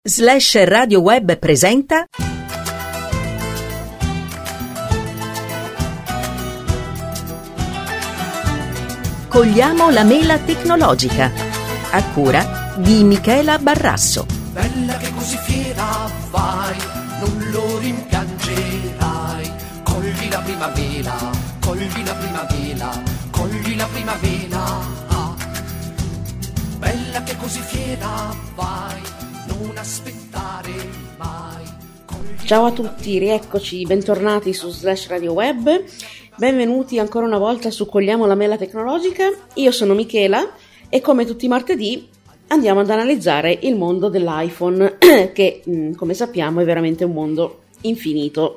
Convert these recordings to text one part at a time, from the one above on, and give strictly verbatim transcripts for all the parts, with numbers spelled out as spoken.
Slash Radio Web presenta Cogliamo la mela tecnologica, a cura di Michela Barrasso. Bella che così fiera vai, non lo rimpiangerai. Cogli la primavera, cogli la primavera, cogli la primavera. Ah. Bella che così fiera vai, non aspettare mai. Cogli... Ciao a tutti, rieccoci, bentornati su Slash Radio Web. Benvenuti ancora una volta su Cogliamo la mela tecnologica. Io sono Michela e come tutti i martedì andiamo ad analizzare il mondo dell'iPhone che, come sappiamo, è veramente un mondo infinito.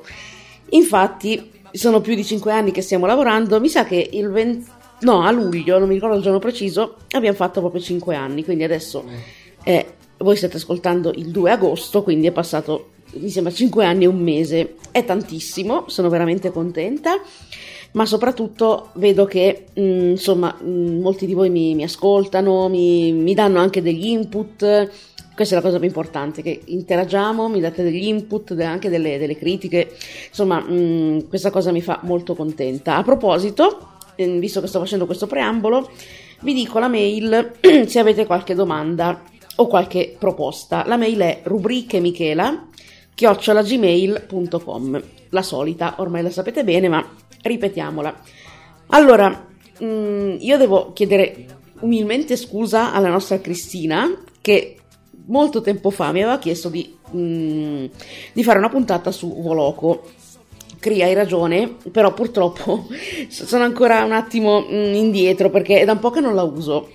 Infatti, sono più di cinque anni che stiamo lavorando, mi sa che il venti no, a luglio, non mi ricordo il giorno preciso, abbiamo fatto proprio cinque anni, quindi adesso eh, voi state ascoltando il due agosto, quindi è passato, mi sembra, cinque anni e un mese. È tantissimo, sono veramente contenta, ma soprattutto vedo che mh, insomma mh, molti di voi mi, mi ascoltano, mi, mi danno anche degli input. Questa è la cosa più importante, che interagiamo, mi date degli input, anche delle, delle critiche, insomma mh, questa cosa mi fa molto contenta. A proposito, eh, visto che sto facendo questo preambolo, vi dico la mail se avete qualche domanda o qualche proposta. La mail è rubrichemichela chiocciola gmail punto com, la solita, ormai la sapete bene, ma ripetiamola. Allora, mh, io devo chiedere umilmente scusa alla nostra Cristina, che molto tempo fa mi aveva chiesto di, mh, di fare una puntata su Voloco. Cri, hai ragione, però purtroppo sono ancora un attimo mh, indietro, perché è da un po' che non la uso.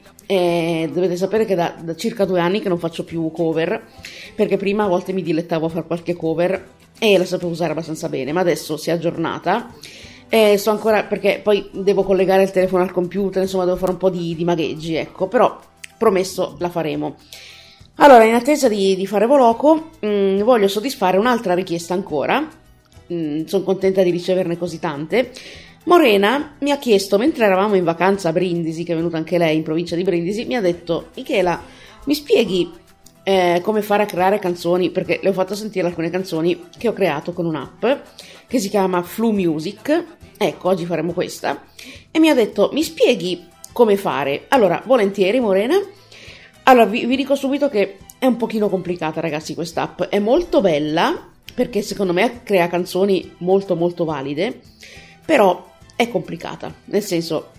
E dovete sapere che da, da circa due anni che non faccio più cover, perché prima a volte mi dilettavo a fare qualche cover e la sapevo usare abbastanza bene, ma adesso si è aggiornata e sto ancora, perché poi devo collegare il telefono al computer, insomma devo fare un po' di, di magheggi, ecco, però promesso la faremo. Allora, in attesa di, di fare Voloco, mh, voglio soddisfare un'altra richiesta ancora, mh, sono contenta di riceverne così tante. Morena mi ha chiesto, mentre eravamo in vacanza a Brindisi, che è venuta anche lei in provincia di Brindisi, mi ha detto: Michela, mi spieghi eh, come fare a creare canzoni, perché le ho fatto sentire alcune canzoni che ho creato con un'app che si chiama Flu Music. Ecco, oggi faremo questa. E mi ha detto: mi spieghi come fare? Allora, volentieri, Morena. Allora, vi, vi dico subito che è un pochino complicata, ragazzi, quest'app. È molto bella, perché secondo me crea canzoni molto molto valide, però è complicata, nel senso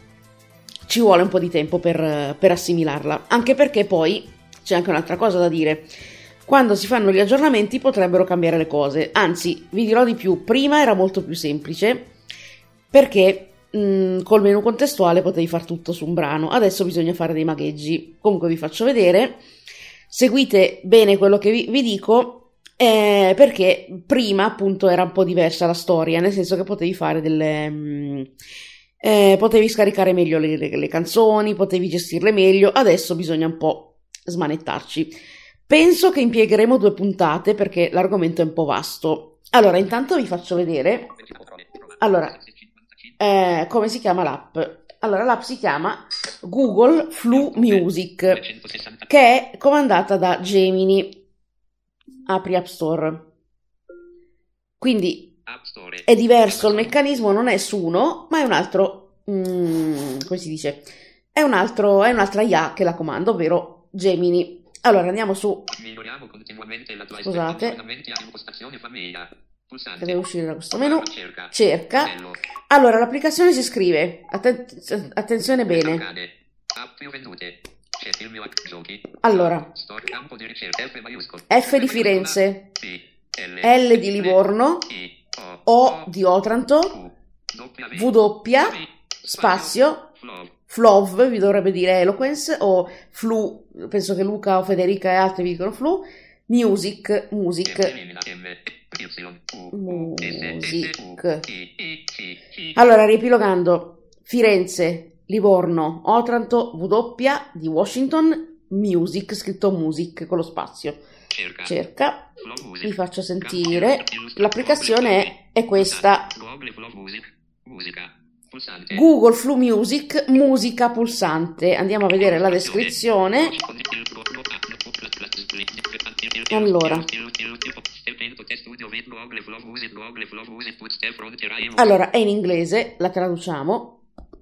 ci vuole un po' di tempo per, per assimilarla, anche perché poi c'è anche un'altra cosa da dire: quando si fanno gli aggiornamenti potrebbero cambiare le cose, anzi vi dirò di più, prima era molto più semplice perché mh, col menu contestuale potevi far tutto su un brano, adesso bisogna fare dei magheggi. Comunque vi faccio vedere, seguite bene quello che vi, vi dico. Eh, perché prima appunto era un po' diversa la storia, nel senso che potevi fare delle mh, eh, potevi scaricare meglio le, le, le canzoni, potevi gestirle meglio. Adesso bisogna un po' smanettarci. Penso che impiegheremo due puntate perché l'argomento è un po' vasto. Allora, intanto vi faccio vedere allora eh, come si chiama l'app. Allora, l'app si chiama Google Flu Music, che è comandata da Gemini. Apri App Store, quindi è diverso il meccanismo, non è su uno, ma è un altro, mm, come si dice, è un altro, è un'altra I A che la comanda, ovvero Gemini. Allora andiamo su, scusate, che deve uscire da questo menu, cerca. Allora l'applicazione si scrive, atten- attenzione bene, allora F di Firenze, L di Livorno, O di Otranto, W spazio Flov, vi dovrebbe dire Eloquence, o Flu, penso che Luca o Federica e altri vi dicono Flu. Music, music music. Allora, riepilogando: Firenze, Livorno, Otranto, W di Washington, Music, scritto music con lo spazio. Cerca. Cerca. Vi faccio sentire. L'applicazione è, è questa. Google Flu Music, musica pulsante. Andiamo a vedere la descrizione. Allora. Allora, è in inglese, la traduciamo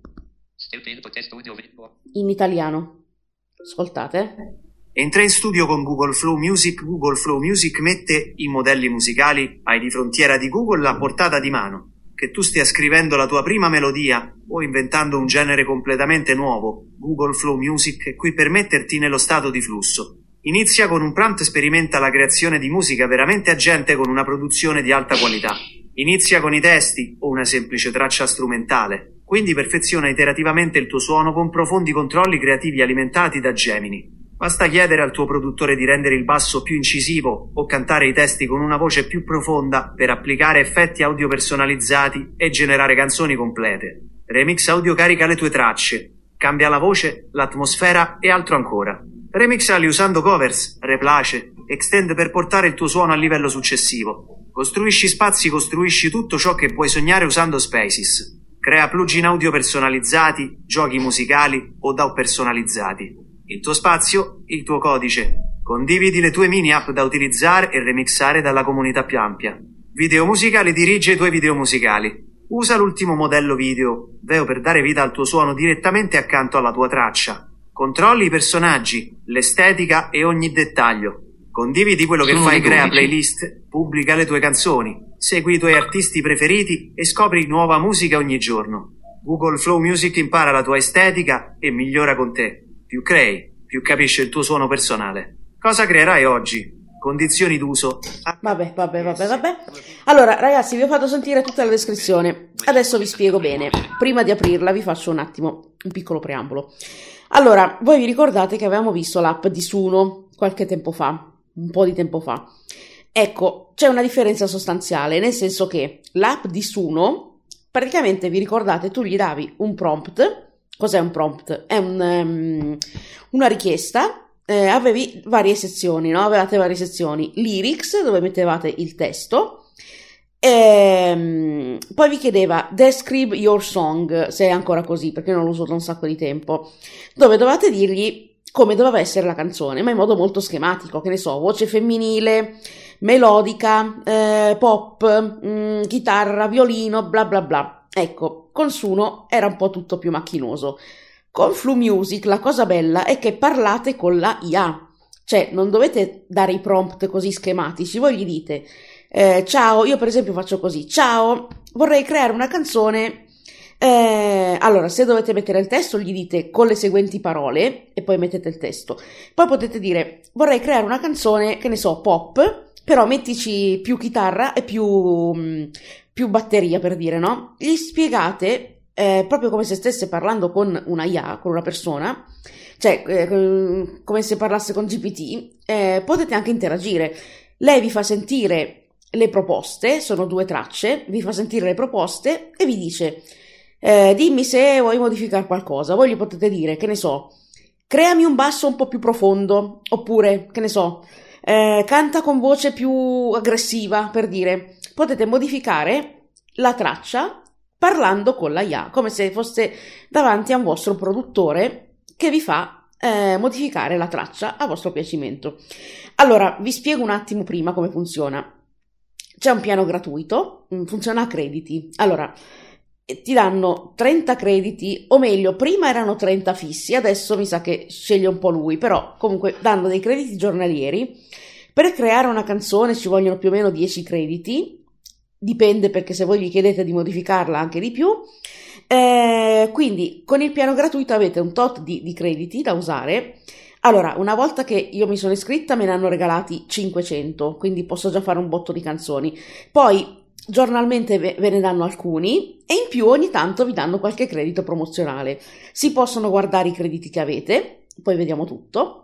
in italiano. Ascoltate. Entra in studio con Google Flow Music. Google Flow Music mette i modelli musicali ai di frontiera di Google a portata di mano. Che tu stia scrivendo la tua prima melodia o inventando un genere completamente nuovo, Google Flow Music è qui per metterti nello stato di flusso. Inizia con un prompt, sperimenta la creazione di musica veramente agente con una produzione di alta qualità. Inizia con i testi o una semplice traccia strumentale, quindi perfeziona iterativamente il tuo suono con profondi controlli creativi alimentati da Gemini. Basta chiedere al tuo produttore di rendere il basso più incisivo o cantare i testi con una voce più profonda per applicare effetti audio personalizzati e generare canzoni complete. Remix Audio carica le tue tracce, cambia la voce, l'atmosfera e altro ancora. Remixali usando covers, replace, extend per portare il tuo suono al livello successivo. Costruisci spazi, costruisci tutto ciò che puoi sognare usando Spaces. Crea plugin audio personalizzati, giochi musicali o D A W personalizzati. Il tuo spazio, il tuo codice. Condividi le tue mini app da utilizzare e remixare dalla comunità più ampia. Video musicali, dirige i tuoi video musicali. Usa l'ultimo modello video, Veo, per dare vita al tuo suono direttamente accanto alla tua traccia. Controlli i personaggi, l'estetica e ogni dettaglio. Condividi quello che fai, crea playlist, pubblica le tue canzoni, segui i tuoi artisti preferiti e scopri nuova musica ogni giorno. Google Flow Music impara la tua estetica e migliora con te. Più crei, più capisce il tuo suono personale. Cosa creerai oggi? Condizioni d'uso. Vabbè, vabbè, vabbè, vabbè. Allora, ragazzi, vi ho fatto sentire tutta la descrizione. Adesso vi spiego bene. Prima di aprirla vi faccio un attimo un piccolo preambolo. Allora, voi vi ricordate che avevamo visto l'app di Suno qualche tempo fa, un po' di tempo fa. Ecco, c'è una differenza sostanziale, nel senso che l'app di Suno, praticamente vi ricordate, tu gli davi un prompt. Cos'è un prompt? È un, um, una richiesta, eh, avevi varie sezioni, no? Avevate varie sezioni, lyrics, dove mettevate il testo, e, um, poi vi chiedeva describe your song, se è ancora così, perché non lo uso da un sacco di tempo, dove dovevate dirgli come doveva essere la canzone, ma in modo molto schematico, che ne so, voce femminile, melodica, eh, pop, mh, chitarra, violino, bla bla bla. Ecco, con Suno era un po' tutto più macchinoso. Con Flow Music la cosa bella è che parlate con la I A, cioè non dovete dare i prompt così schematici, voi gli dite eh, ciao, io per esempio faccio così, ciao, vorrei creare una canzone, eh, allora se dovete mettere il testo gli dite con le seguenti parole e poi mettete il testo, poi potete dire vorrei creare una canzone, che ne so, pop, però mettici più chitarra e più, più batteria, per dire, no? Gli spiegate, eh, proprio come se stesse parlando con una I A, con una persona, cioè eh, come se parlasse con G P T, eh, potete anche interagire. Lei vi fa sentire le proposte, sono due tracce, vi fa sentire le proposte e vi dice eh, dimmi se vuoi modificare qualcosa. Voi gli potete dire, che ne so, creami un basso un po' più profondo, oppure, che ne so, Eh, canta con voce più aggressiva, per dire. Potete modificare la traccia parlando con la I A, come se foste davanti a un vostro produttore che vi fa eh, modificare la traccia a vostro piacimento. Allora, vi spiego un attimo prima come funziona. C'è un piano gratuito, funziona a crediti. Allora, ti danno trenta crediti, o meglio, prima erano trenta fissi, adesso mi sa che sceglie un po' lui, però comunque danno dei crediti giornalieri. Per creare una canzone ci vogliono più o meno dieci crediti, dipende, perché se voi gli chiedete di modificarla anche di più. Eh, quindi con il piano gratuito avete un tot di, di crediti da usare. Allora, una volta che io mi sono iscritta me ne hanno regalati cinquecento, quindi posso già fare un botto di canzoni. Poi giornalmente ve ne danno alcuni e in più ogni tanto vi danno qualche credito promozionale. Si possono guardare i crediti che avete, poi vediamo tutto.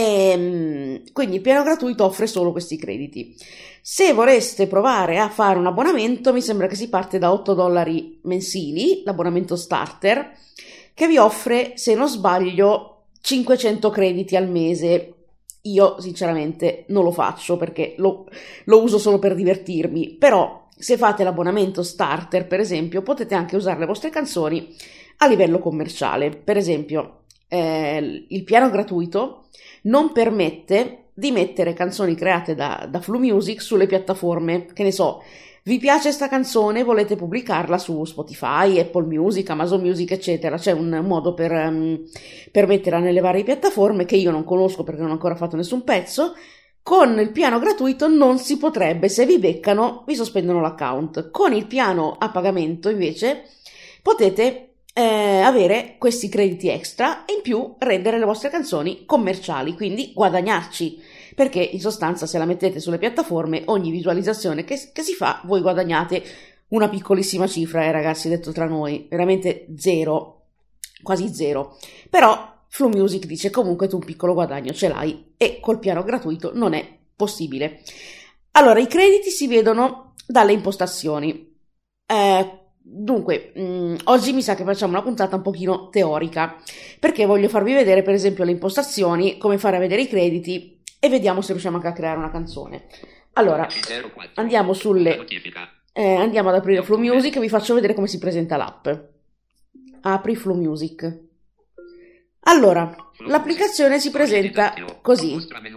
E quindi il piano gratuito offre solo questi crediti. Se vorreste provare a fare un abbonamento, mi sembra che si parte da otto dollari mensili, l'abbonamento starter, che vi offre, se non sbaglio, cinquecento crediti al mese. Io sinceramente non lo faccio perché lo, lo uso solo per divertirmi, però se fate l'abbonamento starter, per esempio, potete anche usare le vostre canzoni a livello commerciale. Per esempio, eh, il piano gratuito non permette di mettere canzoni create da, da Flu Music sulle piattaforme, che ne so, vi piace sta canzone, volete pubblicarla su Spotify, Apple Music, Amazon Music, eccetera. C'è un modo per, um, per metterla nelle varie piattaforme che io non conosco perché non ho ancora fatto nessun pezzo. Con il piano gratuito non si potrebbe, se vi beccano vi sospendono l'account. Con il piano a pagamento invece potete eh, avere questi crediti extra e in più rendere le vostre canzoni commerciali, quindi guadagnarci, perché in sostanza se la mettete sulle piattaforme ogni visualizzazione che, che si fa voi guadagnate una piccolissima cifra, eh, ragazzi, detto tra noi, veramente zero, quasi zero, però Flu Music dice comunque tu un piccolo guadagno ce l'hai e col piano gratuito non è possibile. Allora, i crediti si vedono dalle impostazioni. Eh, dunque, mh, oggi mi sa che facciamo una puntata un pochino teorica, perché voglio farvi vedere per esempio le impostazioni, come fare a vedere i crediti e vediamo se riusciamo anche a creare una canzone. Allora, andiamo sulle... Eh, andiamo ad aprire Flu Music e vi faccio vedere come si presenta l'app. Apri Flu Music. Allora, l'applicazione si presenta così.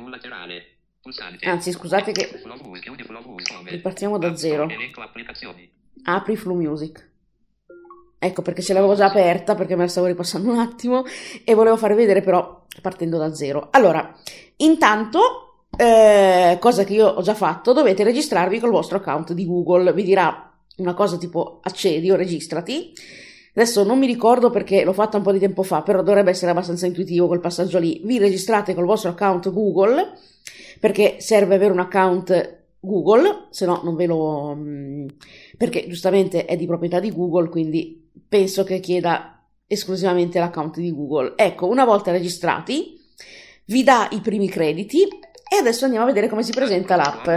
Anzi, scusate che ripartiamo da zero. Apri Flu Music. Ecco perché ce l'avevo già aperta, perché me la stavo ripassando un attimo e volevo fare vedere però partendo da zero. Allora, intanto, eh, cosa che io ho già fatto, dovete registrarvi col vostro account di Google. Vi dirà una cosa tipo accedi o registrati. Adesso non mi ricordo perché l'ho fatta un po' di tempo fa, però dovrebbe essere abbastanza intuitivo quel passaggio lì. Vi registrate col vostro account Google, perché serve avere un account Google, se no non ve lo... perché giustamente è di proprietà di Google, quindi penso che chieda esclusivamente l'account di Google. Ecco, una volta registrati, vi dà i primi crediti e adesso andiamo a vedere come si presenta l'app.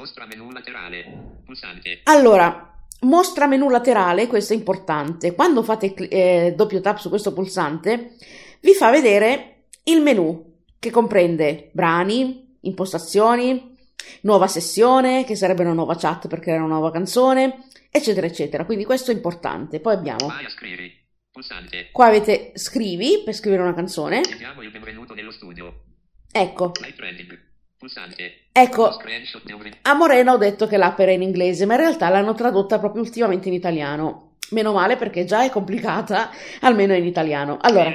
Allora... Mostra menu laterale, questo è importante. Quando fate eh, doppio tap su questo pulsante, vi fa vedere il menu che comprende brani, impostazioni, nuova sessione, che sarebbe una nuova chat per creare una nuova canzone, eccetera, eccetera. Quindi questo è importante. Poi abbiamo... Qua avete scrivi per scrivere una canzone. Il benvenuto nello studio. Ecco. Pulsante. Ecco, a Morena ho detto che l'app era in inglese, ma in realtà l'hanno tradotta proprio ultimamente in italiano. Meno male perché già è complicata, almeno in italiano. Allora,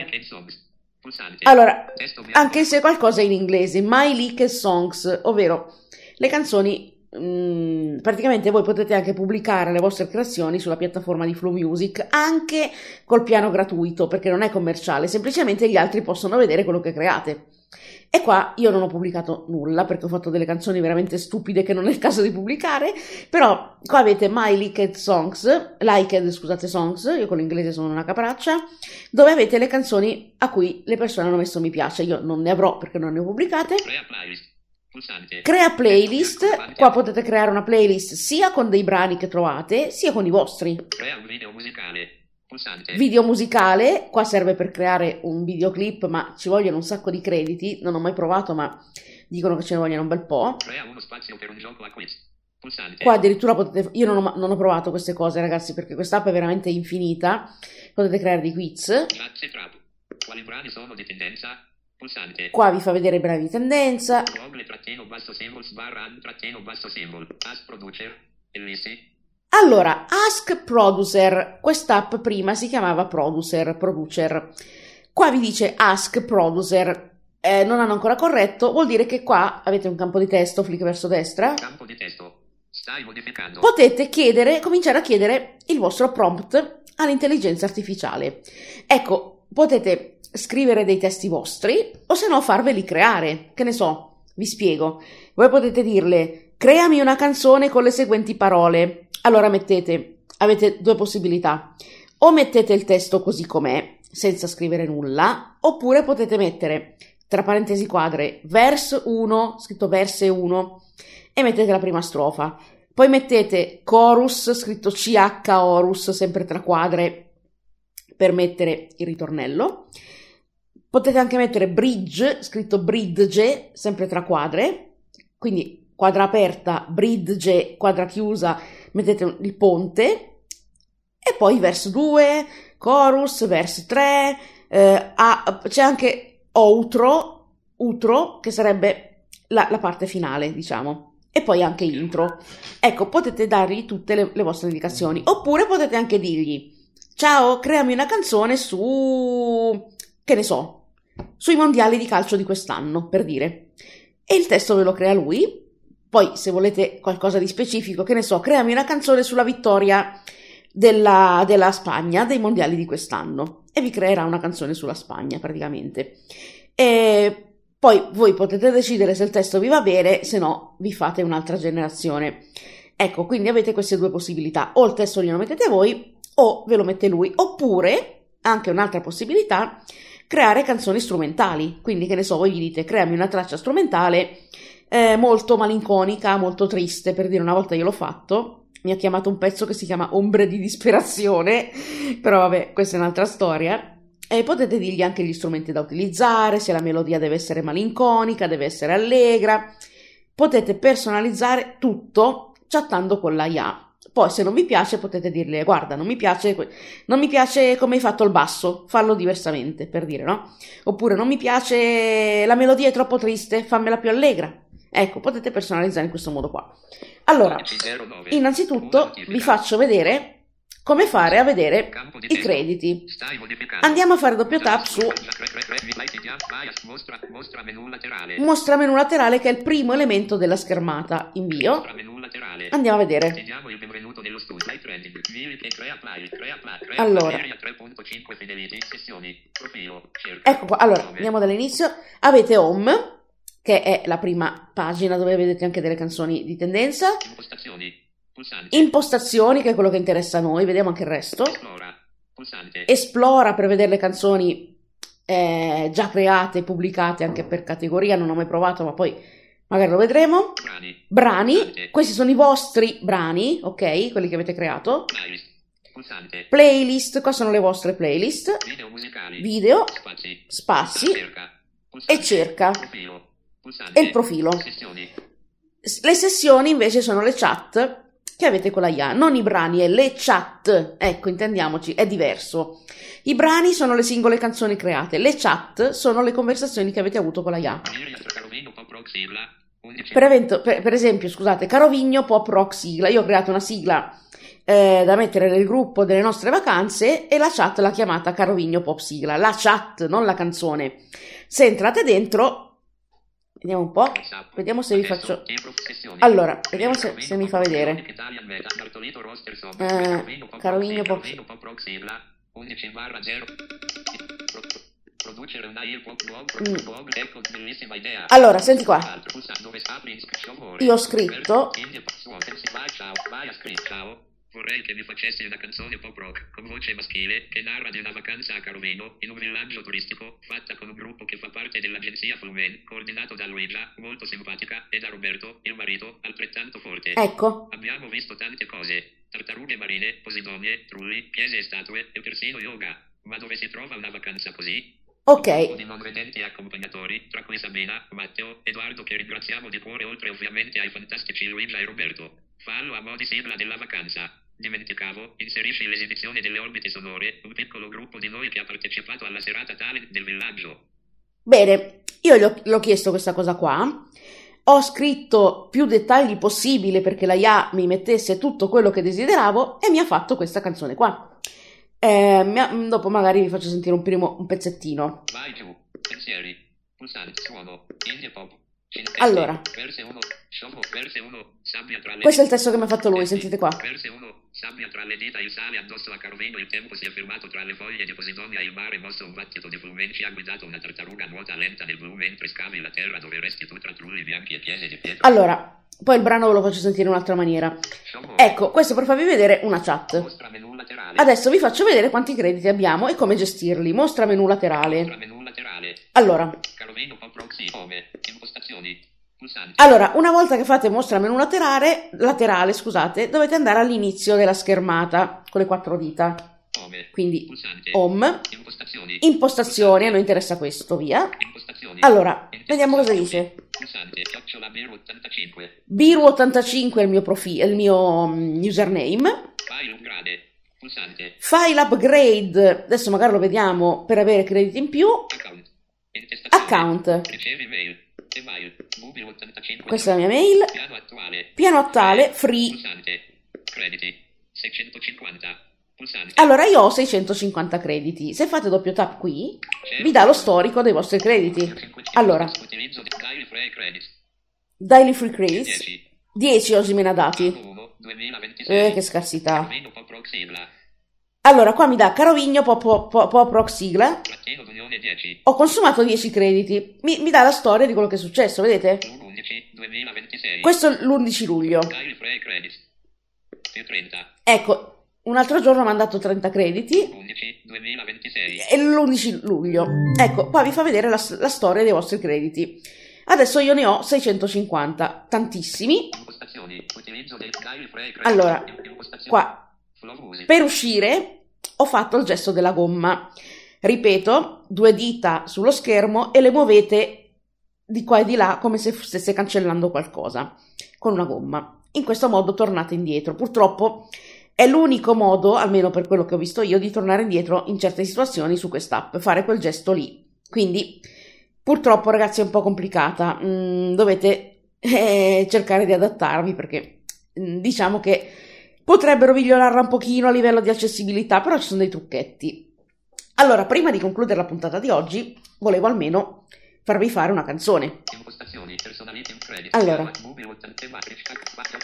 allora anche se qualcosa è in inglese, My Leaked Songs, ovvero le canzoni, mh, praticamente voi potete anche pubblicare le vostre creazioni sulla piattaforma di Flu Music, anche col piano gratuito, perché non è commerciale, semplicemente gli altri possono vedere quello che create. E qua io non ho pubblicato nulla perché ho fatto delle canzoni veramente stupide che non è il caso di pubblicare, però qua avete My Liked Songs, Liked, scusate, Songs, io con l'inglese sono una capraccia, dove avete le canzoni a cui le persone hanno messo mi piace. Io non ne avrò perché non ne ho pubblicate. Crea playlist. Pulsante. Crea playlist, qua potete creare una playlist sia con dei brani che trovate, sia con i vostri. Crea un video musicale. Pulsante. Video musicale, qua serve per creare un videoclip, ma ci vogliono un sacco di crediti, non ho mai provato ma dicono che ce ne vogliono un bel po'. Crea uno spazio per un gioco a quiz. Pulsante. Qua addirittura potete, io non ho, non ho provato queste cose ragazzi perché quest'app è veramente infinita, potete creare dei quiz. Grazie trap. Quali brani sono di tendenza? Pulsante. Qua vi fa vedere i brani di tendenza. Google trattino basso symbols barra trattino basso symbol. Ask producer. Ellissi. Allora, Ask Producer, quest'app prima si chiamava Producer, Producer, qua vi dice Ask Producer, eh, non hanno ancora corretto, vuol dire che qua avete un campo di testo, flick verso destra, campo di testo, stai modificando, potete chiedere, cominciare a chiedere il vostro prompt all'intelligenza artificiale. Ecco, potete scrivere dei testi vostri o se no farveli creare, che ne so, vi spiego, voi potete dirle creami una canzone con le seguenti parole. Allora mettete, avete due possibilità, o mettete il testo così com'è, senza scrivere nulla, oppure potete mettere, tra parentesi quadre, verse uno, scritto verse uno, e mettete la prima strofa. Poi mettete chorus, scritto C H Horus, sempre tra quadre, per mettere il ritornello. Potete anche mettere bridge, scritto bridge, sempre tra quadre, quindi quadra aperta, bridge, quadra chiusa, mettete il ponte, e poi verso due, chorus, verso tre, eh, ah, c'è anche outro, outro, che sarebbe la, la parte finale, diciamo, e poi anche intro. Ecco, potete dargli tutte le, le vostre indicazioni, oppure potete anche dirgli: ciao, creami una canzone su, che ne so, sui mondiali di calcio di quest'anno, per dire. E il testo ve lo crea lui. Poi, se volete qualcosa di specifico, che ne so, creami una canzone sulla vittoria della, della Spagna, dei mondiali di quest'anno. E vi creerà una canzone sulla Spagna, praticamente. E poi voi potete decidere se il testo vi va bene, se no vi fate un'altra generazione. Ecco, quindi avete queste due possibilità. O il testo glielo mettete voi, o ve lo mette lui. Oppure, anche un'altra possibilità, creare canzoni strumentali. Quindi, che ne so, voi gli dite: creami una traccia strumentale eh, molto malinconica, molto triste. Per dire, una volta io l'ho fatto, mi ha chiamato un pezzo che si chiama Ombre di disperazione, però vabbè, questa è un'altra storia. E potete dirgli anche gli strumenti da utilizzare, se la melodia deve essere malinconica, deve essere allegra. Potete personalizzare tutto chattando con l'A I A. Poi, se non vi piace, potete dirle: guarda, non mi piace, non mi piace come hai fatto il basso, fallo diversamente, per dire, no? Oppure: non mi piace, la melodia è troppo triste, fammela più allegra. Ecco, potete personalizzare in questo modo qua. Allora, innanzitutto vi faccio vedere come fare a vedere i crediti. Andiamo a fare doppio tap su mostra menu laterale, che è il primo elemento della schermata. Invio. Andiamo a vedere. Allora, ecco qua. Allora, andiamo dall'inizio. Avete Home, che è la prima pagina dove vedete anche delle canzoni di tendenza. Impostazioni, che è quello che interessa a noi. Vediamo anche il resto. Esplora per vedere le canzoni eh, già create, pubblicate anche per categoria. Non ho mai provato, ma poi magari lo vedremo. Brani. Brani. Questi sono i vostri brani, ok? Quelli che avete creato. Playlist. Playlist. Qua sono le vostre playlist. Video musicali. Video. Spazi. Spazi. Cerca. E cerca. Profilo. E il profilo. Sessioni. Le sessioni invece sono le chat che avete con la I A, non i brani, è le chat. Ecco, intendiamoci, è diverso. I brani sono le singole canzoni create, le chat sono le conversazioni che avete avuto con la I A. Per, evento, per, per esempio, scusate, Carovigno Pop Rock sigla. Io ho creato una sigla eh, da mettere nel gruppo delle nostre vacanze e la chat l'ha chiamata Carovigno Pop sigla. La chat, non la canzone. Se entrate dentro, vediamo un po', vediamo se vi faccio. Allora, vediamo se, se mi fa vedere. Eh, Carovigno Pop. Mm. Allora, senti qua. Io ho scritto. Vorrei che mi facessi una canzone pop rock con voce maschile che narra di una vacanza a Carovigno in un villaggio turistico, fatta con un gruppo che fa parte dell'agenzia Flumen, coordinato da Luigia, molto simpatica, e da Roberto, il marito, altrettanto forte. Ecco. Abbiamo visto tante cose: tartarughe marine, posidonie, trulli, chiese e statue e persino yoga. Ma dove si trova una vacanza così? Ok. Un gruppo di non vedenti accompagnatori, tra cui Sabina, Matteo, Edoardo, che ringraziamo di cuore, oltre ovviamente ai fantastici Luigia e Roberto. Fallo a mo' di sigla della vacanza. Dimenticavo, inserisci l'esibizione delle orbite sonore, un piccolo gruppo di noi che ha partecipato alla serata talent del villaggio. Bene, io gli ho, gli ho chiesto questa cosa qua, ho scritto più dettagli possibile perché la I A mi mettesse tutto quello che desideravo e mi ha fatto questa canzone qua. Eh, mi ha, dopo magari vi faccio sentire un primo un pezzettino. Vai giù, pensieri, pulsante, suono, indie pop. Allora, verse uno, verse uno, sabbia tra le questo è il testo che mi ha fatto lui, sentite qua. Verse uno, sabbia tra le dita, il sale addosso a Carovigno, il tempo si è fermato tra le foglie di Posidonia, il mare mosso un battito di Flumen, ci ha guidato una tartaruga nuota lenta nel blu mentre scavi la terra dove resti tu tra trulli bianchi e chiese di pietra. Allora, poi il brano ve lo faccio sentire in un'altra maniera. Ecco, questo per farvi vedere una chat. Mostra menu laterale. Adesso vi faccio vedere quanti crediti abbiamo e come gestirli. Mostra menu laterale. Mostra menu laterale. Allora, Carovigno Pop Proxy, home, impostazioni. Allora, una volta che fate mostra menu laterale, laterale, scusate, dovete andare all'inizio della schermata con le quattro dita. Quindi home, impostazioni, a noi interessa questo, via. Allora, vediamo cosa dice. Biru ottantacinque è il mio profilo, è il mio username. File upgrade, adesso magari lo vediamo per avere crediti in più. Account. Email. Mobile ottantacinque. Questa è la mia mail. Piano attuale. Piano attuale, free. Pulsante. Crediti. seicentocinquanta. Pulsante. Allora io ho seicentocinquanta crediti. Se fate doppio tap qui, vi dà lo storico dei vostri crediti. Allora, Utilizzo di Daily Free Credits. daily free credits. dieci. dieci oggi me ne ha dati. uno duemilaventisei. Eh, che scarsità. Meno po' proc sigla. Allora, qua mi dà Carovigno, po, po, po, po proc sigla. Trattino d'Unione dieci. Ho consumato dieci crediti. Mi, mi dà la storia di quello che è successo, vedete? undici duemilaventisei. Questo è l'undici luglio. Daily Free Credits. Più trenta. Ecco, un altro giorno mi hanno dato trenta crediti. undici duemilaventisei. E l'undici luglio. Ecco, qua vi fa vedere la, la storia dei vostri crediti. Adesso io ne ho seicentocinquanta, tantissimi. Impostazioni. Utilizzo del Daily Free Credits. Allora, Impostazioni. qua, Flow music. per uscire, ho fatto il gesto della gomma. Ripeto, due dita sullo schermo e le muovete di qua e di là come se stesse cancellando qualcosa con una gomma. In questo modo tornate indietro. Purtroppo è l'unico modo, almeno per quello che ho visto io, di tornare indietro in certe situazioni su quest'app, fare quel gesto lì. Quindi, purtroppo ragazzi è un po' complicata, mm, dovete eh, cercare di adattarvi perché mm, diciamo che potrebbero migliorarla un pochino a livello di accessibilità, però ci sono dei trucchetti. Allora, prima di concludere la puntata di oggi, volevo almeno farvi fare una canzone. Impostazioni. Personality credits. Allora. Mobile ottanta. Matrix.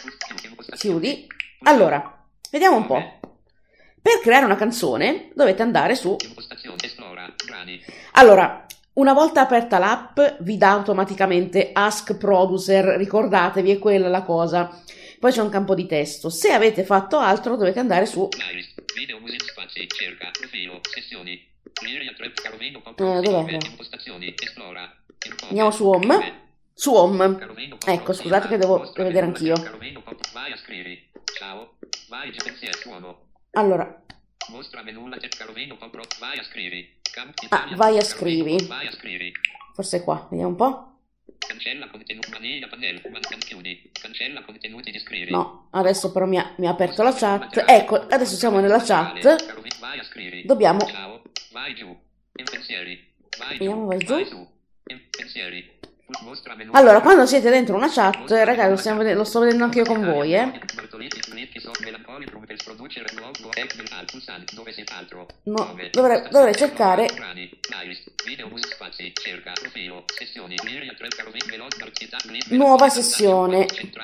Chiudi. Allora, vediamo un po'. Per creare una canzone dovete andare su... Impostazioni. Esplora. Brani. Allora, una volta aperta l'app vi dà automaticamente Ask Producer, ricordatevi, è quella la cosa. Poi c'è un campo di testo. Se avete fatto altro dovete andare su... Playlist. Video music spazi. Cerca. Profilo. Sessioni. Liria trap. Carovino. Eh, dov'è? Impostazioni. Esplora. Andiamo su Home. Su Home. Ecco, scusate che devo vedere anch'io. Vai a scrivi. Ciao. Vai G P S suono. Allora, Mostra menu la Carovino. Vai a scrivi. ah, vai a scrivi. Vai a scrivi. Forse è qua, vediamo un po'. Cancella contenuti. Maniglia pannello. Man- chiudi. Cancella contenuti di scrivi. No, adesso però mi ha, mi ha aperto la chat. Ecco, adesso siamo nella chat. Vai a scrivi. Dobbiamo... Ciao. Vai giù. In pensieri. Vai giù. Vediamo, vai giù. Vai su. In pensieri. Mostra menu. Allora, quando siete dentro una chat, ragazzi, lo, stiamo vedendo, lo sto vedendo anche io con voi, eh. No, dovrei, dovrei cercare... Nuova sessione.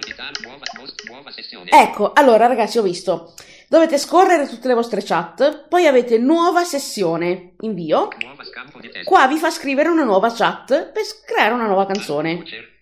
Ecco, allora ragazzi, ho visto. Dovete scorrere tutte le vostre chat, poi avete nuova sessione, invio. Qua vi fa scrivere una nuova chat per creare una nuova canzone.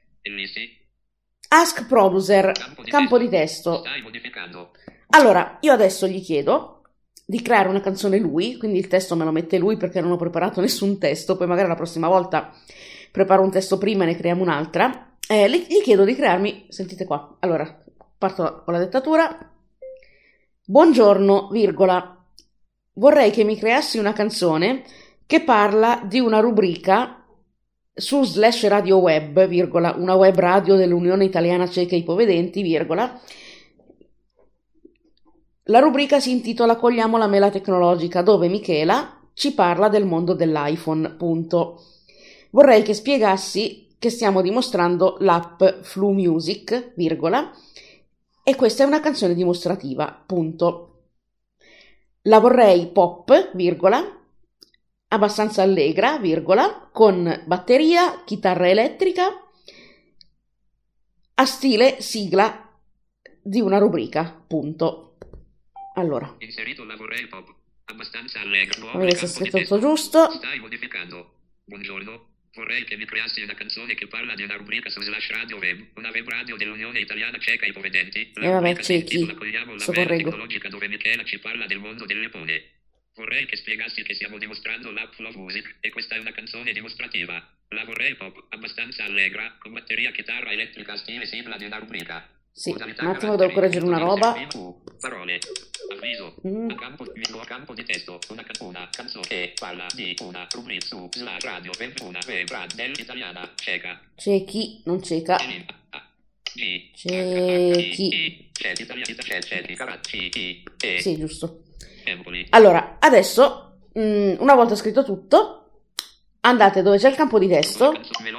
Ask Producer, campo di testo. Allora, io adesso gli chiedo di creare una canzone lui, quindi il testo me lo mette lui perché non ho preparato nessun testo, poi magari la prossima volta preparo un testo prima e ne creiamo un'altra. Eh, gli, gli chiedo di crearmi, sentite qua, allora, parto con la dettatura. Buongiorno, virgola, vorrei che mi creassi una canzone che parla di una rubrica su Slash Radio Web, virgola, una web radio dell'Unione Italiana Cieca e Ipovedenti, virgola. La rubrica si intitola Cogliamo la mela tecnologica, dove Michela ci parla del mondo dell'iPhone, punto. Vorrei che spiegassi che stiamo dimostrando l'app Flow Music, virgola, e questa è una canzone dimostrativa, punto. La vorrei pop, virgola, abbastanza allegra, virgola, con batteria, chitarra elettrica, a stile sigla di una rubrica, punto. Allora, inserito la vorrei pop, abbastanza allegro. vedete se è scritto tutto giusto. Stai modificando. Buongiorno. Vorrei che mi creassi una canzone che parla di una rubrica su Slash Radio Web, una web radio dell'Unione Italiana Cieca e Ipovedenti. E eh vabbè, ciechi, Cogliamo la socorrego. mela tecnologica, dove Michela ci parla del mondo delle pone. Vorrei che spiegassi che stiamo dimostrando l'app Flow Music, e questa è una canzone dimostrativa. La vorrei pop, abbastanza allegra, con batteria, chitarra elettrica, stile sigla di una rubrica. Sì, un attimo devo correggere una roba. Parole. Avviso. Mm. A campo, a campo di testo. Una, una canzone che parla di una rubrica su Slash Radio Web, una web radio dell'italiana cieca. Ciechi, non cieca. G. Ciechi. Sì, Sì, giusto. Allora, adesso, mh, una volta scritto tutto, andate dove c'è il campo di testo.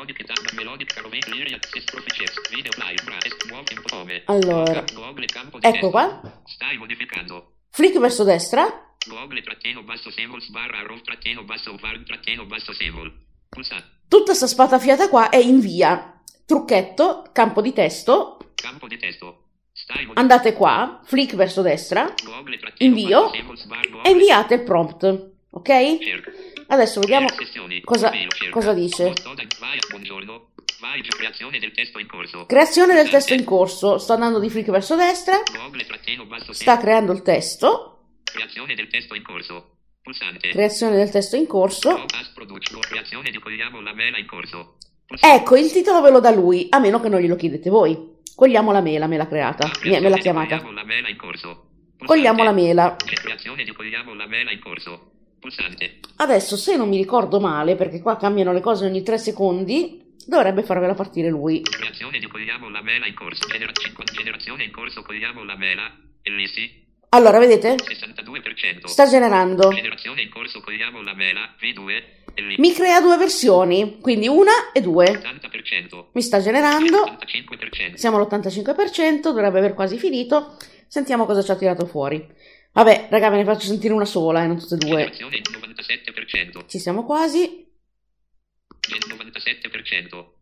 Allora, ecco qua. Stai modificando. Flick verso destra. Google trattino basso symbols barra row trattino basso var trattino basso symbol. Pulsante. Tutta sta spatafiata qua è invia. Trucchetto, campo di testo. Campo di testo. Stai Andate qua, flick verso destra. Google trattino Invio basso symbols bar Google. e inviate il prompt. Ok? Cerca. Adesso vediamo Sessioni. cosa, Mail, cerca. cosa dice. Bostoda, vai, buongiorno. Vai, creazione del testo in corso. Creazione del testo in corso. Sto andando di flick verso destra. Google trattino basso Sta creando il testo. Creazione del testo in corso. Pulsante. Creazione del testo in corso. No, as produce. Creazione di Cogliamo la mela in corso. Pulsante. Ecco, il titolo ve lo dà lui, a meno che non glielo chiedete voi. Cogliamo la mela, me l'ha creata, Ah, me, me l'ha creazione di chiamata. Cogliamo la mela in corso. Pulsante. Cogliamo la mela. C'è creazione di Cogliamo la mela in corso. Pulsante. Adesso, se non mi ricordo male, perché qua cambiano le cose ogni tre secondi, dovrebbe farvela partire lui. Creazione di Cogliamo la mela in corso. Genera- cinque- generazione in corso Cogliamo la mela. Ellissi. Allora, vedete? sessantadue per cento. Sta generando. Generazione in corso Cogliamo la mela. V due. Ellissi. Mi crea due versioni, quindi una e due. ottanta per cento. Mi sta generando. ottantacinque per cento. Siamo all'ottantacinque per cento, dovrebbe aver quasi finito. Sentiamo cosa ci ha tirato fuori. Vabbè, raga, ve ne faccio sentire una sola, e eh, non tutte e due. Generazione novantasette per cento. Ci siamo quasi. Gen- novantasette per cento.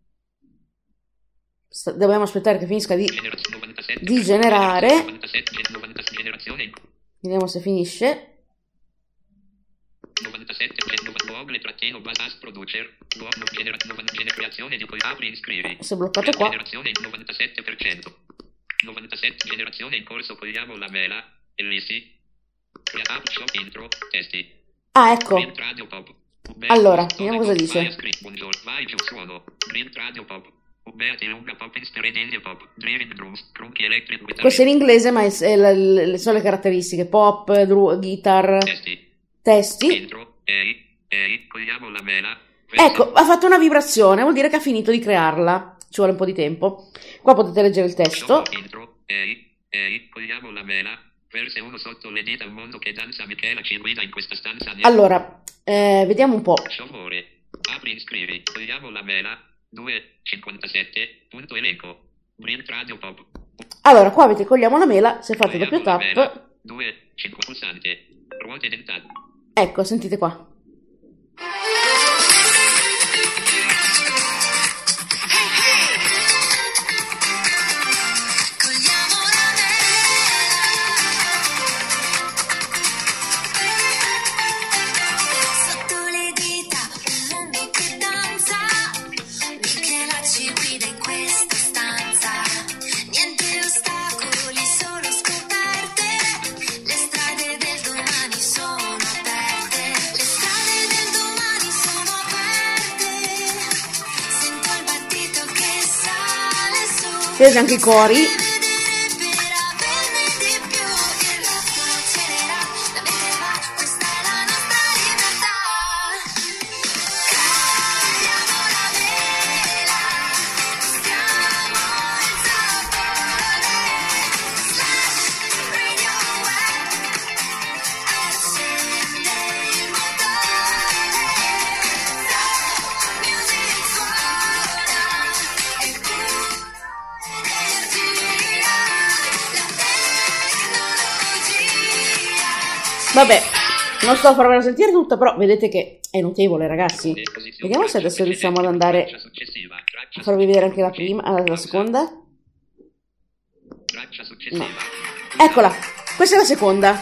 Sta- dobbiamo aspettare che finisca di... Generaz- novantasette Di generare. novantasette, gen- novantasette, generazione in- Vediamo se finisce. novantasette gen- nova- Google trattino basas producer Go- no- genera- novan- gener- creazione di cui apri inscrivi Si è bloccato qua. generazione in novantasette per cento novantasette generazione in corso Cogliamo la mela Ellissi Crea- app shop intro testi Ah, ecco. Print radio pop Ube- Allora, Bostone vediamo cosa Go- dice. Vai a script, buongiorno vai giù suono Print radio pop Ubeati lunga pop inspired indie pop Driven drums Crunky electric guitar Questo è in inglese, ma è, è la- le, sono le caratteristiche. Pop, dru- guitar, testi testi. intro ehi ehi Cogliamo la mela Ecco, ha fatto una vibrazione, vuol dire che ha finito di crearla. Ci vuole un po' di tempo. Qua potete leggere il testo. Intro, ehi, ehi, Cogliamo la mela, verse uno sotto le dita un mondo che danza Michela ci guida in questa stanza. Allora, eh, vediamo un po'. Sciomore, apri iscrivi, Cogliamo la mela, due cinquantasette, punto elenco, Print radio pop. Allora, qua avete Cogliamo la mela, se fate doppio Cogliamo la mela, tap. due, cinque pulsante, ruote dentali. Ecco, sentite qua. Sotto le dita un mondo che danza, Michela ci guida in questa stanza, niente ostacoli, solo scoperte, le strade del domani sono aperte, le strade del domani sono aperte, sento il battito che sale su, Vedete anche i cori. per averne di più, il ritmo accelera, la mente va, questa è la nostra libertà. Cambiamo la vela, stiamo il sapore, slash radio web, accende il motore, Flow Music suona e più energia, la tecnologia. Vabbè, non sto a farvela sentire tutta, però vedete che è notevole, ragazzi. Vediamo se adesso riusciamo ad andare Traccia successiva, a traccia farvi vedere anche la prima, ah, la seconda. Traccia successiva. Eccola, questa è la seconda.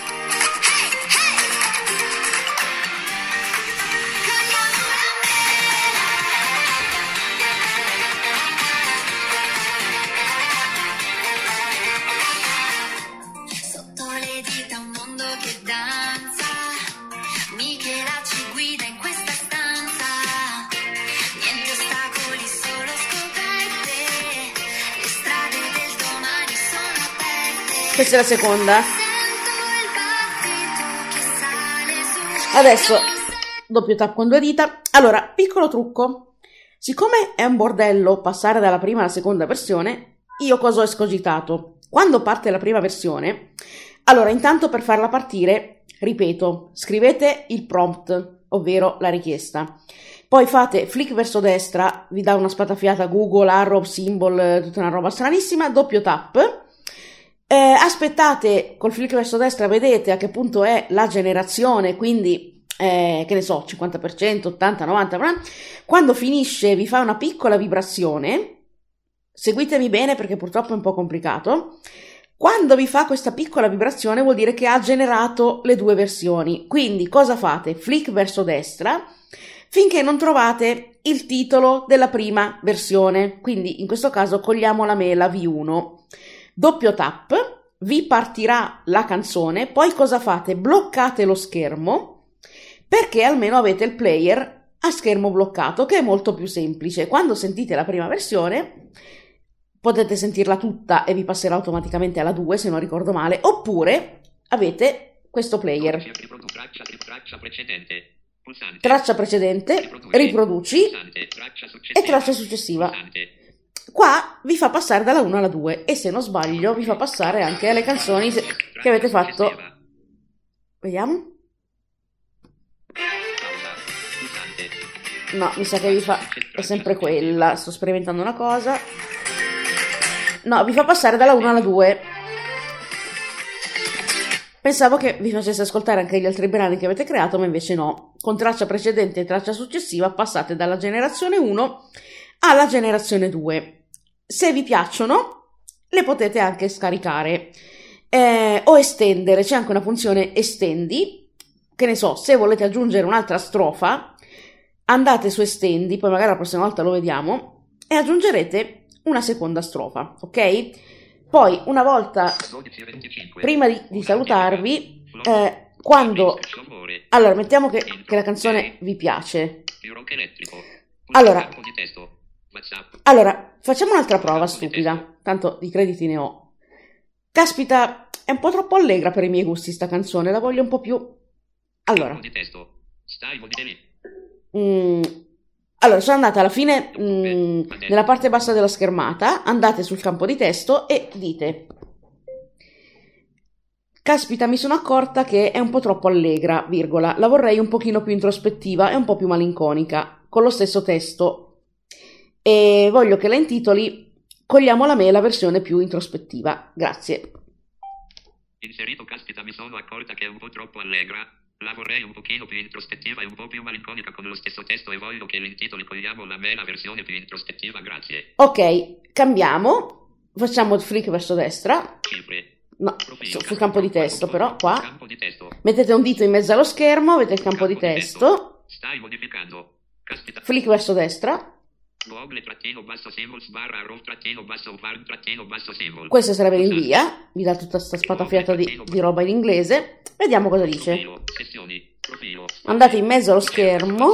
Sotto le dita un mondo che danza, Michela ci guida in questa stanza, niente ostacoli, solo scoperte, le strade del domani sono aperte, Questa è la seconda. sento il battito che sale su. Adesso, doppio tap con due dita. Allora, piccolo trucco. Siccome è un bordello passare dalla prima alla seconda versione, io cosa ho escogitato? Quando parte la prima versione, allora intanto per farla partire, ripeto, scrivete il prompt, ovvero la richiesta. Poi fate flick verso destra, vi dà una spatafiata Google, arrow, symbol, tutta una roba stranissima, doppio tap. Eh, aspettate col flick verso destra, vedete a che punto è la generazione, quindi eh, che ne so, cinquanta per cento, ottanta, novanta, quando finisce vi fa una piccola vibrazione, seguitemi bene perché purtroppo è un po' complicato. Quando vi fa questa piccola vibrazione vuol dire che ha generato le due versioni, quindi cosa fate? Flick verso destra finché non trovate il titolo della prima versione, quindi in questo caso cogliamo la mela V uno. Doppio tap, vi partirà la canzone, poi cosa fate? Bloccate lo schermo, perché almeno avete il player a schermo bloccato, che è molto più semplice. Quando sentite la prima versione, potete sentirla tutta e vi passerà automaticamente alla due, se non ricordo male, oppure avete questo player. Traccia, traccia precedente. Pulsante. Traccia precedente, Riprodurre. riproduci, Pulsante. Traccia successiva. e traccia successiva. Pulsante. Qua vi fa passare dalla uno alla due e se non sbaglio vi fa passare anche alle canzoni se- che avete fatto. Successiva. Vediamo. Pausa. Pulsante. No, mi sa che vi fa... è sempre quella. Sto sperimentando una cosa. No, vi fa passare dalla uno alla due. Pensavo che vi facesse ascoltare anche gli altri brani che avete creato, ma invece no. Con traccia precedente e traccia successiva passate dalla generazione uno alla generazione due. Se vi piacciono, le potete anche scaricare eh, o estendere. C'è anche una funzione estendi, che ne so, se volete aggiungere un'altra strofa, andate su estendi, poi magari la prossima volta lo vediamo, e aggiungerete una seconda strofa, ok? Poi, una volta, dodici e venticinque. prima di, di salutarvi, eh, quando... Allora, mettiamo che, che la canzone vi piace. Più rock elettrico. Allora, Campo di testo. WhatsApp. allora, facciamo un'altra prova stupida, tanto di crediti ne ho. Caspita, è un po' troppo allegra per i miei gusti sta canzone, la voglio un po' più... Allora, Campo di testo. Style di delete. mm, allora sono andata alla fine mm, nella parte bassa della schermata, andate sul campo di testo e dite: caspita, mi sono accorta che è un po' troppo allegra, virgola, la vorrei un pochino più introspettiva e un po' più malinconica, con lo stesso testo. E voglio che la intitoli Cogliamo la mela versione più introspettiva. Grazie. Inserito. Caspita, mi sono accorta che è un po' troppo allegra. La vorrei un pochino più introspettiva e un po' più malinconica con lo stesso testo e voglio che l'intitoli Cogliamo la mela versione più introspettiva. Grazie. Ok, cambiamo. Facciamo il flick verso destra. Cifre. No, Profilo. su- sul campo di testo però, qua. Campo di testo. Mettete un dito in mezzo allo schermo, avete il campo di testo. Stai modificando. Caspita. Flick verso destra. Google trattino basso symbols barra row trattino basso var trattino basso symbol. Questo sarebbe l'invia. Vi dà tutta sta spatafiata di, di roba in inglese. Vediamo cosa dice. Profilo, sessioni, profilo. Andate in mezzo allo schermo.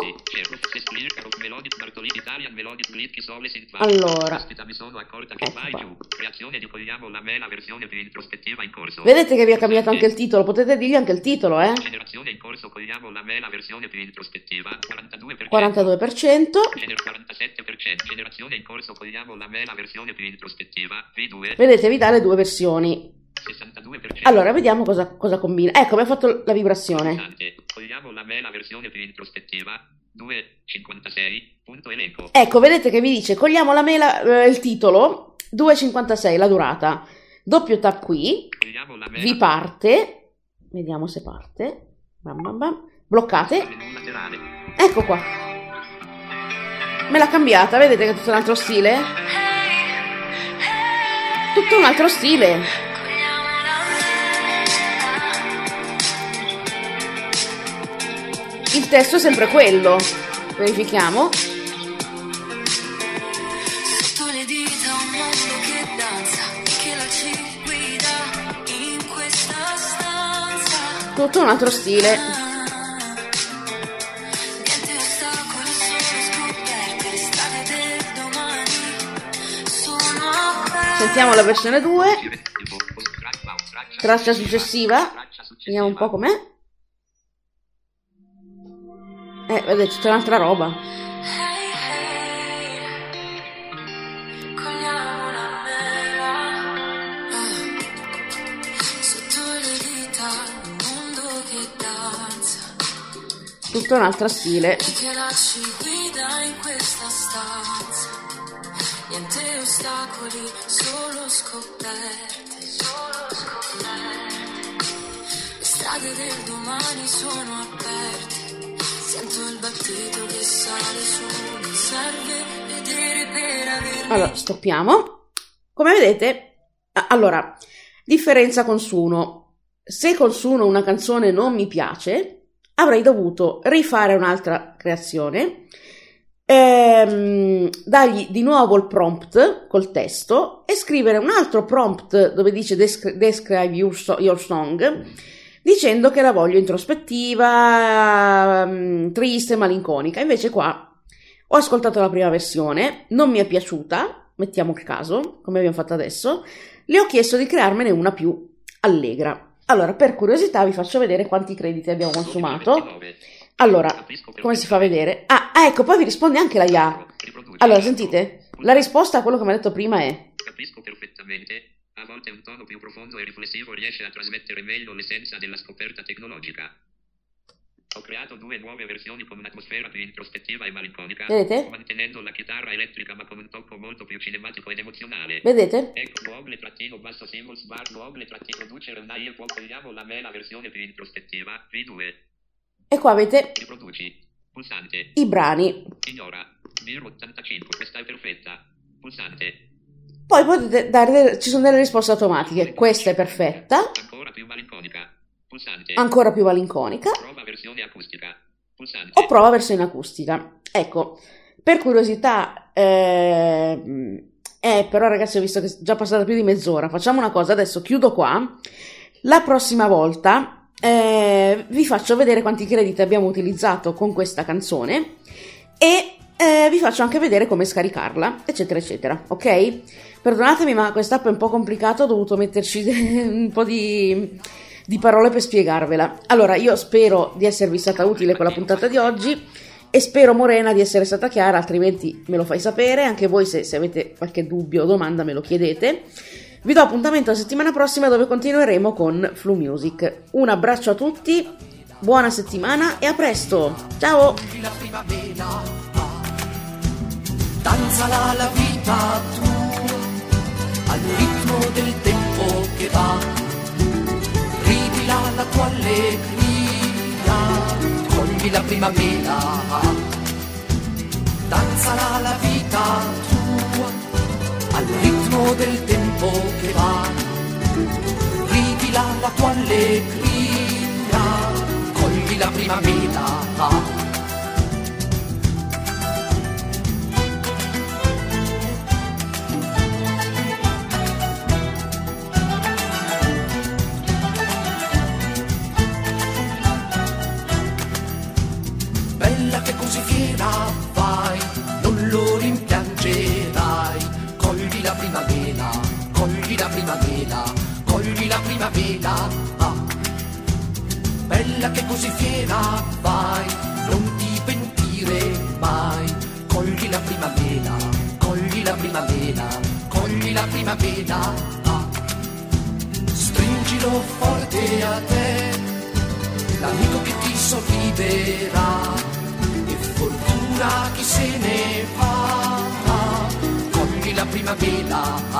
Allora, Caspita, mi sono accorta che ecco vai qua. giù. Creazione di Cogliamo la mela versione più introspettiva in corso. Vedete che vi ha cambiato anche il titolo. Potete dirgli anche il titolo, eh? Generazione in corso. Cogliamo la mela versione più introspettiva. quarantadue per cento. quarantadue per cento. Gener- quarantasette per cento. Generazione in corso. Cogliamo la mela versione più introspettiva. V due. Vedete, vi dà le due versioni. sessantadue per cento. Allora, vediamo cosa, cosa combina. Ecco, abbiamo fatto la vibrazione. Pulsante. Cogliamo la mela versione più introspettiva. due virgola cinquantasei. Punto elenco. Ecco, vedete che vi dice cogliamo la mela, eh, il titolo, due virgola cinquantasei la durata. Doppio tap qui, Cogliamo la mela. vi parte, vediamo se parte, bam bam bam, bloccate, Menu laterale. ecco qua. Me l'ha cambiata, vedete che è tutto un altro stile? Tutto un altro stile. Il testo è sempre quello. Verifichiamo. Sotto le dita un mondo che danza, che la ci guida in questa stanza. Tutto un altro stile. Niente ostacoli, solo scoperte, le strade del domani sono aperte. Sentiamo la versione due. Traccia Traccia successiva. Traccia successiva. Vediamo un po' com'è. Eh, vedete, c'è un'altra roba. Hey, hey, cogliamo la mela. Ah. Sotto le dita un mondo che danza, tutta un'altra stile. Che la ci guida in questa stanza, niente ostacoli, solo scoperte, solo scoperte. Le strade del domani sono aperte, sento il battito che sale su, mi serve vedere per avermi. Allora, stoppiamo. Come vedete, allora, differenza con Suno. Se con Suno una canzone non mi piace, avrei dovuto rifare un'altra creazione, ehm, dargli di nuovo il prompt col testo e scrivere un altro prompt dove dice descri- describe your, so- your song, dicendo che la voglio introspettiva, um, triste, malinconica. Invece qua ho ascoltato la prima versione, non mi è piaciuta, mettiamo il caso, come abbiamo fatto adesso, le ho chiesto di crearmene una più allegra. Allora, per curiosità vi faccio vedere quanti crediti abbiamo consumato. Allora, come si fa a vedere? Ah, ecco, poi vi risponde anche la I A. Allora, sentite, la risposta a quello che mi ha detto prima è: capisco perfettamente, a volte un tono più profondo e riflessivo riesce a trasmettere meglio l'essenza della scoperta tecnologica. Ho creato due nuove versioni con un'atmosfera più introspettiva e malinconica, vedete? mantenendo la chitarra elettrica ma con un tocco molto più cinematico ed emozionale. Vedete? Ecco, nuoble trattino basso symbols bar nuoble trattino producere una I P O, vogliamo la me la versione più introspettiva, V due. E qua avete Riproduci, pulsante, i brani. ignora, Mir ottantacinque, questa è perfetta, pulsante. Poi potete dare, ci sono delle risposte automatiche. Questa è perfetta. Ancora più malinconica. Pulsante. Ancora più malinconica. Prova versione acustica. Pulsante. O prova versione acustica. Ecco, per curiosità, eh, eh, però ragazzi ho visto che è già passata più di mezz'ora. Facciamo una cosa, adesso chiudo qua. La prossima volta eh, vi faccio vedere quanti crediti abbiamo utilizzato con questa canzone e eh, vi faccio anche vedere come scaricarla, eccetera, eccetera. Ok? Perdonatemi, ma quest'app è un po' complicato, ho dovuto metterci un po' di... di parole per spiegarvela. Allora, io spero di esservi stata utile con la puntata di oggi e spero, Morena, di essere stata chiara, altrimenti me lo fai sapere. Anche voi, se, se avete qualche dubbio o domanda, me lo chiedete. Vi do appuntamento la settimana prossima, dove continueremo con Flu Music. Un abbraccio a tutti, buona settimana e a presto. Ciao! Danzala la vita tu al ritmo del tempo che va, ridila la tua allegria, cogli la primavera. Danzala la vita tua al ritmo del tempo che va, ridila la tua allegria, cogli la primavera. Che così fiera vai, non lo rimpiangerai, cogli la primavera, cogli la primavera, cogli la primavera. Ah. Bella che così fiera vai, non ti pentire mai, cogli la primavera, cogli la primavera, cogli la primavera. Ah. Stringilo forte a te, l'amico che ti sorriderà. Fortuna chi se ne va, cogli la primavera,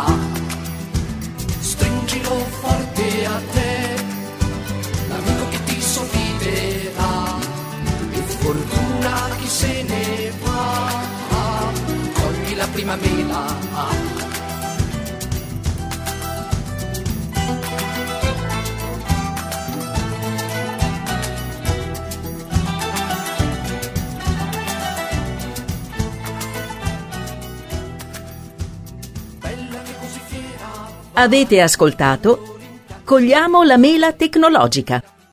stringilo forte a te, l'amico che ti sorriderà, e fortuna chi se ne va, cogli la primavera. Avete ascoltato Cogliamo la mela tecnologica,